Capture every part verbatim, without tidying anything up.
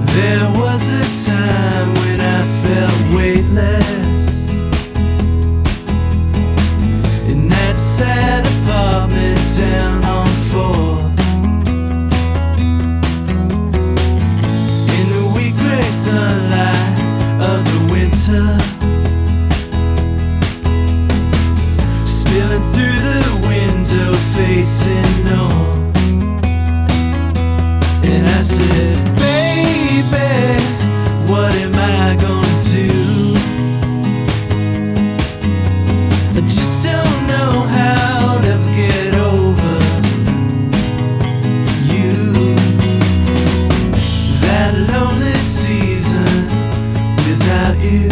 There was a time when I felt weightless in that sad apartment down on Fourth. In the weak gray sunlight of the winter, spilling through the window facing north. And I said, baby, what am I gonna do? I just don't know how to ever get over you. That lonely season without you,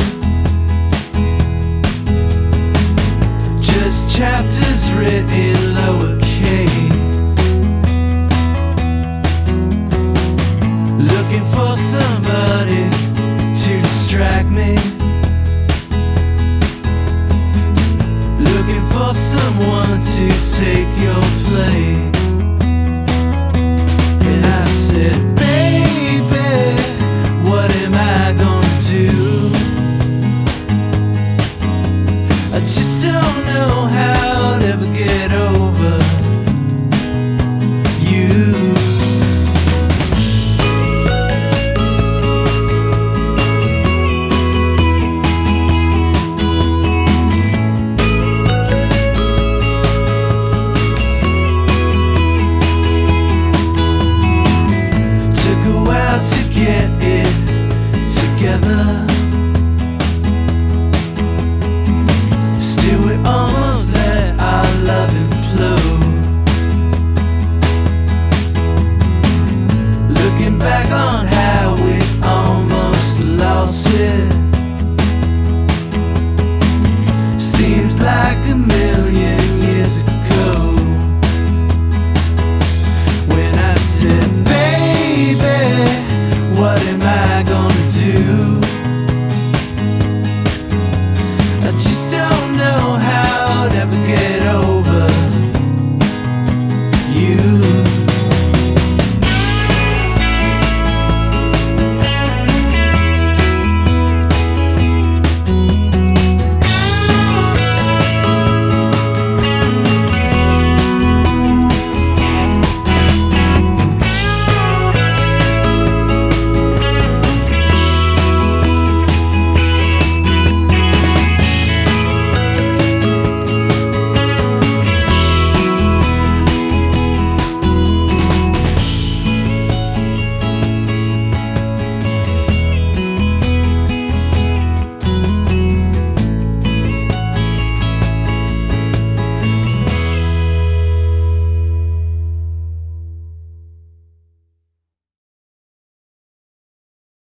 just chapters written in lowercase, looking for somebody to distract me, looking for someone to take your place. And I said, baby, what am I gonna do? I just don't know how to ever get over you. To get it together, still we almost let our love implode. Looking back on